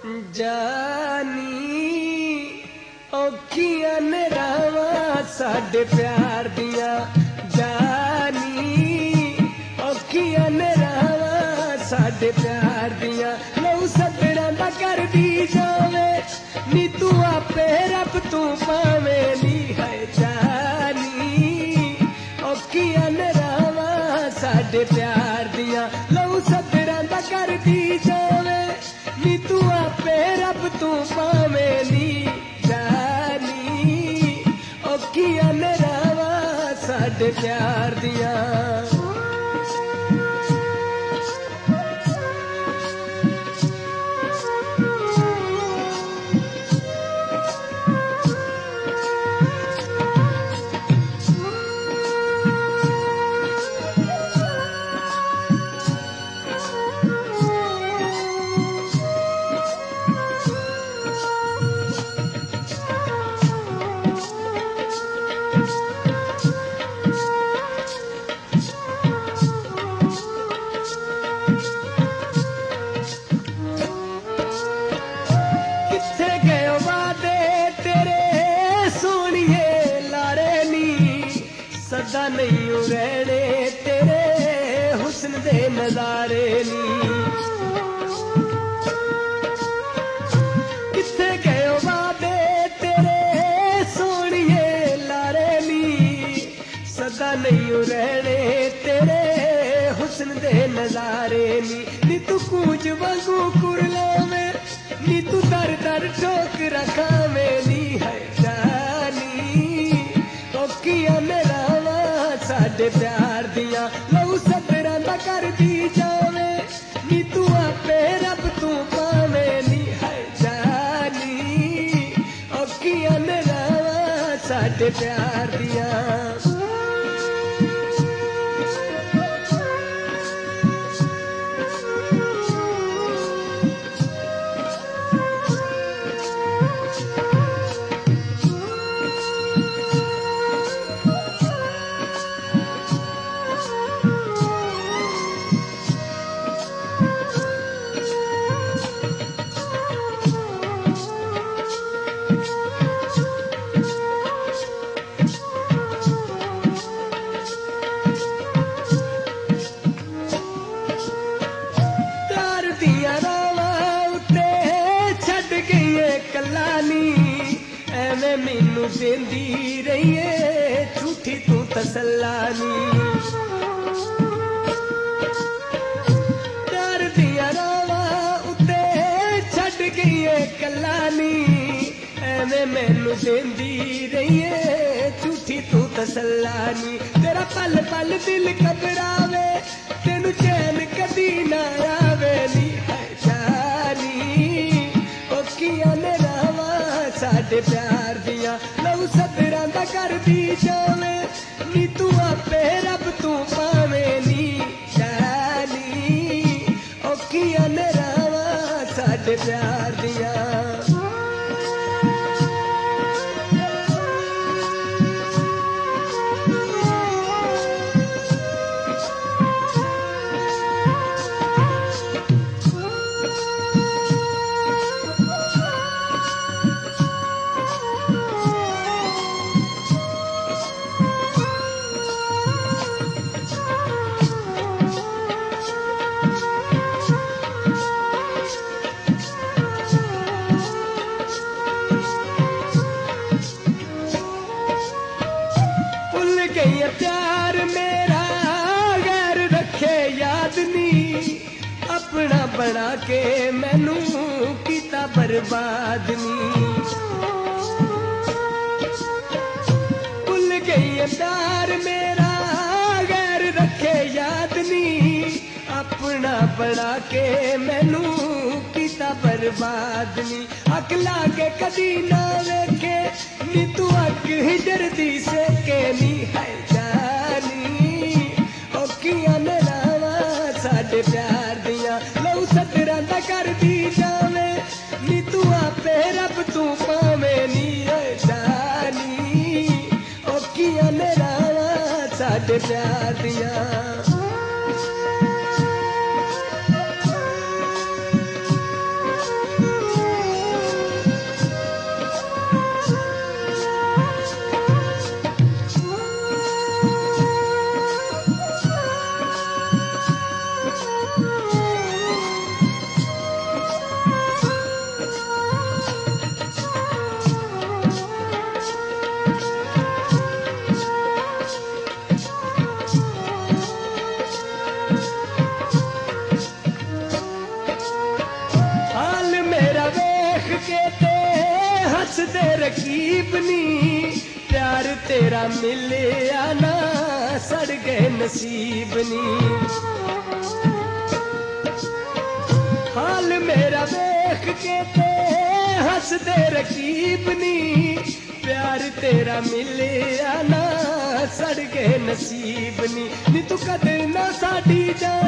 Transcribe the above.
जानी औखियां ने रावां साडे प्यार दियां जानी औखियां ने रावां साडे प्यार दियां लहू सदड़ा दा कर दी जावे नी तू आपे रब तू पावे नी है जानी औखियां ने रावां साडे प्यार दियां लहू सदड़ा दा कर दी जावे नी तू आपे रब तू पावे नी जानी औखियां ने रावां साडे प्यार दियां सदा नहीं रहने तेरे हुस्न दे नजारे नी किथे गए वादे तेरे सोनिए लारे नी सदा नहीं रहने तेरे हुस्न दे नजारे नी तू कूंज वांगू कुरलावे नी तू दर दर ठोक रखावे नी है जानी औखियां ने साडे प्यार दियां लहू सदड़ा दा कर दी जावे नी तू आपे रब तू पावे नी है जानी औखियां ने रावां साडे प्यार दियां मैनू देंदी रहीए झूठी तू तसल्लानी प्यार दिया रावा उत्ते छड़ गई कलानी एवें मैनू देंदी रहीए झूठी तू तसल्लानी तेरा पल पल दिल घबरावे तेनू चैन कदी ना आवे नी है जानी औखियां ने रावां साडे प्यार दियां लहू सदड़ा दा कर दी जावे नी तू आपे रब तू पावे नी जानी औखियां ने रावां साडे प्यार दियां प्यार मेरा गैर रखे याद नी अपना बना के मैनू कीता बर्बाद नी भुल गई प्यार मेरा गैर रखे याद नी अपना बना के मैनू कीता बर्बाद नी अक लागे कदी ना वेखे नी तू अक ही डरदी से के नी है जानी औखियां ने रावां साडे प्यार दियां लहू सदड़ा दा कर दी जावे नी तू आपे रब तू पावे नी है जानी औखियां ने रावां साडे प्यार दियां नी प्यार तेरा मिलिया ना सड़ गए नसीब नी हाल मेरा देख के ते हंस दे रकीब नी प्यार तेरा मिलिया ना सड़ गए नसीब नी तू कदर ना साडी जान